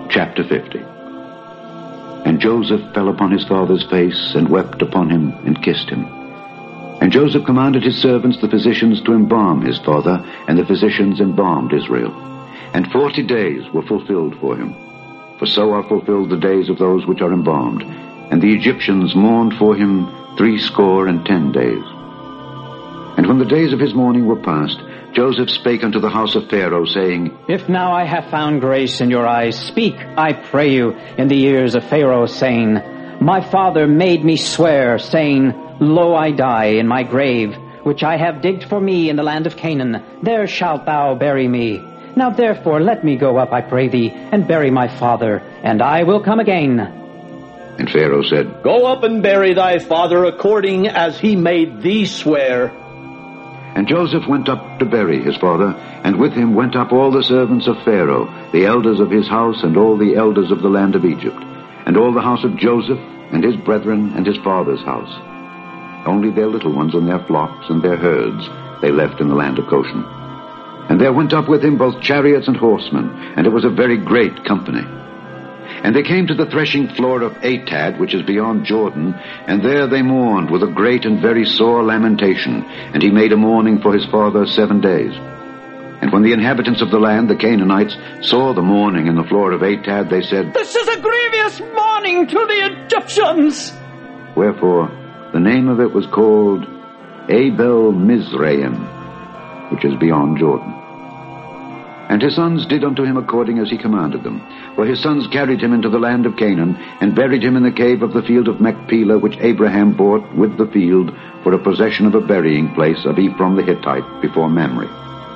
Chapter 50. And Joseph fell upon his father's face, and wept upon him, and kissed him. And Joseph commanded his servants, the physicians, to embalm his father, and the physicians embalmed Israel. And 40 days were fulfilled for him. For so are fulfilled the days of those which are embalmed. And the Egyptians mourned for him 70 days. And when the days of his mourning were past, Joseph spake unto the house of Pharaoh, saying, If now I have found grace in your eyes, speak, I pray you, in the ears of Pharaoh, saying, My father made me swear, saying, Lo, I die in my grave, which I have digged for me in the land of Canaan. There shalt thou bury me. Now therefore let me go up, I pray thee, and bury my father, and I will come again. And Pharaoh said, Go up and bury thy father according as he made thee swear. And Joseph went up to bury his father, and with him went up all the servants of Pharaoh, the elders of his house, and all the elders of the land of Egypt, and all the house of Joseph, and his brethren, and his father's house. Only their little ones and their flocks and their herds they left in the land of Goshen. And there went up with him both chariots and horsemen, and it was a very great company. And they came to the threshing floor of Atad, which is beyond Jordan, and there they mourned with a great and very sore lamentation. And he made a mourning for his father 7 days. And when the inhabitants of the land, the Canaanites, saw the mourning in the floor of Atad, they said, This is a grievous mourning to the Egyptians. Wherefore the name of it was called Abel Mizraim, which is beyond Jordan. And his sons did unto him according as he commanded them. For his sons carried him into the land of Canaan, and buried him in the cave of the field of Machpelah, which Abraham bought with the field for a possession of a burying place of Ephron the Hittite before Mamre.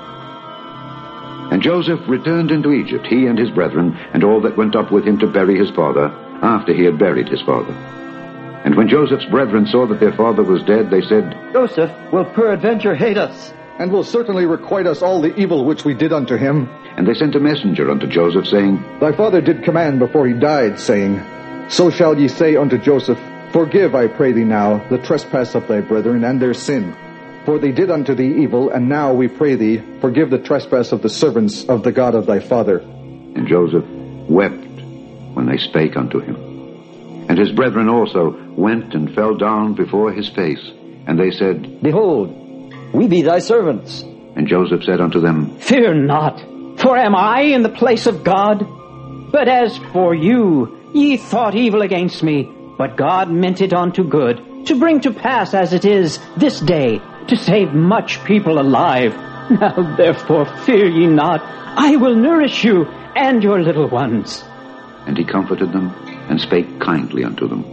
And Joseph returned into Egypt, he and his brethren, and all that went up with him to bury his father, after he had buried his father. And when Joseph's brethren saw that their father was dead, they said, Joseph will peradventure hate us, and will certainly requite us all the evil which we did unto him. And they sent a messenger unto Joseph, saying, Thy father did command before he died, saying, So shall ye say unto Joseph, Forgive, I pray thee now, the trespass of thy brethren and their sin. For they did unto thee evil, and now we pray thee, forgive the trespass of the servants of the God of thy father. And Joseph wept when they spake unto him. And his brethren also went and fell down before his face. And they said, Behold, we be thy servants. And Joseph said unto them, Fear not, for am I in the place of God? But as for you, ye thought evil against me, but God meant it unto good, to bring to pass as it is this day, to save much people alive. Now therefore fear ye not, I will nourish you and your little ones. And he comforted them, and spake kindly unto them.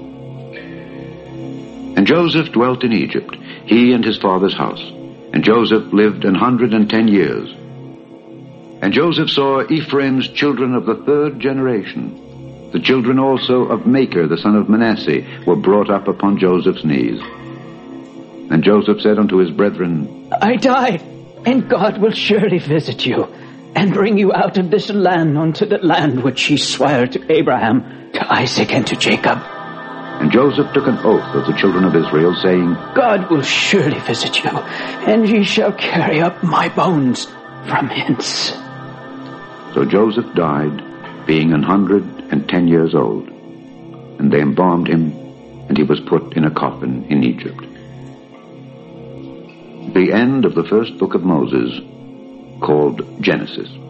And Joseph dwelt in Egypt, he and his father's house. And Joseph lived 110 years. And Joseph saw Ephraim's children of the 3rd generation. The children also of Machir, the son of Manasseh, were brought up upon Joseph's knees. And Joseph said unto his brethren, I die, and God will surely visit you, and bring you out of this land unto the land which he sware to Abraham, to Isaac, and to Jacob. And Joseph took an oath of the children of Israel, saying, God will surely visit you, and ye shall carry up my bones from hence. So Joseph died, being 110 years old. And they embalmed him, and he was put in a coffin in Egypt. The end of the first book of Moses, called Genesis.